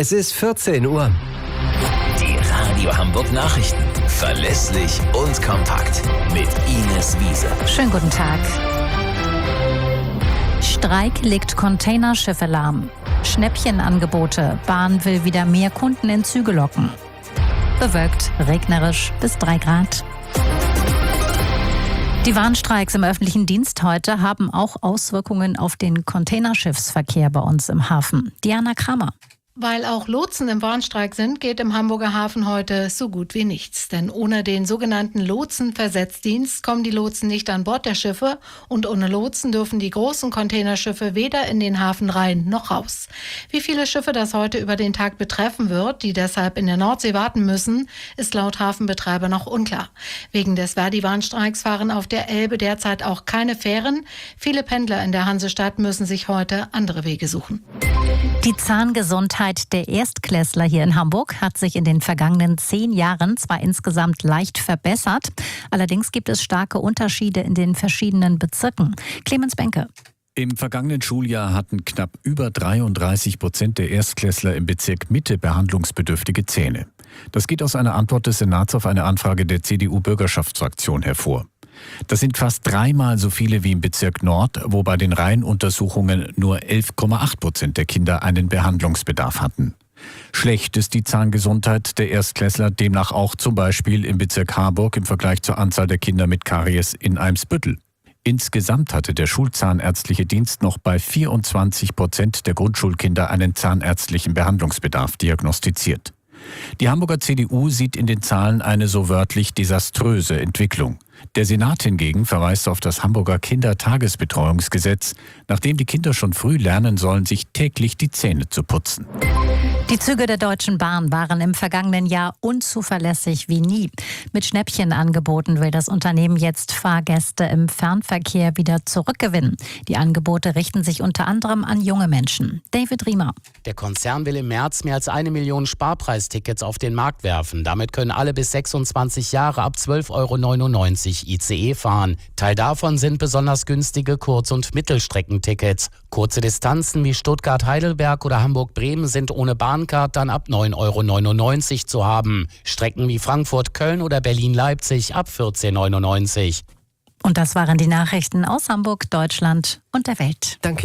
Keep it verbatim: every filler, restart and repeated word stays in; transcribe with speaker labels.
Speaker 1: Es ist vierzehn Uhr.
Speaker 2: Die Radio Hamburg Nachrichten. Verlässlich und kompakt. Mit Ines Wiese.
Speaker 3: Schönen guten Tag. Streik legt Containerschiffe lahm. Schnäppchenangebote. Bahn will wieder mehr Kunden in Züge locken. Bewölkt, regnerisch bis drei Grad. Die Warnstreiks im öffentlichen Dienst heute haben auch Auswirkungen auf den Containerschiffsverkehr bei uns im Hafen. Diana Kramer.
Speaker 4: Weil auch Lotsen im Warnstreik sind, geht im Hamburger Hafen heute so gut wie nichts. Denn ohne den sogenannten Lotsenversetzdienst kommen die Lotsen nicht an Bord der Schiffe und ohne Lotsen dürfen die großen Containerschiffe weder in den Hafen rein noch raus. Wie viele Schiffe das heute über den Tag betreffen wird, die deshalb in der Nordsee warten müssen, ist laut Hafenbetreiber noch unklar. Wegen des Verdi-Warnstreiks fahren auf der Elbe derzeit auch keine Fähren. Viele Pendler in der Hansestadt müssen sich heute andere Wege suchen.
Speaker 3: Die Zahngesundheit der Erstklässler hier in Hamburg hat sich in den vergangenen zehn Jahren zwar insgesamt leicht verbessert, allerdings gibt es starke Unterschiede in den verschiedenen Bezirken. Clemens Benke.
Speaker 5: Im vergangenen Schuljahr hatten knapp über dreiunddreißig Prozent der Erstklässler im Bezirk Mitte behandlungsbedürftige Zähne. Das geht aus einer Antwort des Senats auf eine Anfrage der C D U-Bürgerschaftsfraktion hervor. Das sind fast dreimal so viele wie im Bezirk Nord, wo bei den Reihenuntersuchungen nur elf Komma acht Prozent der Kinder einen Behandlungsbedarf hatten. Schlecht ist die Zahngesundheit der Erstklässler demnach auch zum Beispiel im Bezirk Harburg im Vergleich zur Anzahl der Kinder mit Karies in Eimsbüttel. Insgesamt hatte der schulzahnärztliche Dienst noch bei vierundzwanzig Prozent der Grundschulkinder einen zahnärztlichen Behandlungsbedarf diagnostiziert. Die Hamburger C D U sieht in den Zahlen eine so wörtlich desaströse Entwicklung. Der Senat hingegen verweist auf das Hamburger Kindertagesbetreuungsgesetz, nach dem die Kinder schon früh lernen sollen, sich täglich die Zähne zu putzen.
Speaker 3: Die Züge der Deutschen Bahn waren im vergangenen Jahr unzuverlässig wie nie. Mit Schnäppchenangeboten will das Unternehmen jetzt Fahrgäste im Fernverkehr wieder zurückgewinnen. Die Angebote richten sich unter anderem an junge Menschen. David Riemer.
Speaker 6: Der Konzern will im März mehr als eine Million Sparpreistickets auf den Markt werfen. Damit können alle bis sechsundzwanzig Jahre ab zwölf Euro neunundneunzig I C E fahren. Teil davon sind besonders günstige Kurz- und Mittelstreckentickets. Kurze Distanzen wie Stuttgart-Heidelberg oder Hamburg-Bremen sind ohne Bahncard dann ab neun Euro neunundneunzig zu haben. Strecken wie Frankfurt-Köln oder Berlin-Leipzig ab vierzehn Euro neunundneunzig.
Speaker 3: Und das waren die Nachrichten aus Hamburg, Deutschland und der Welt.
Speaker 1: Danke.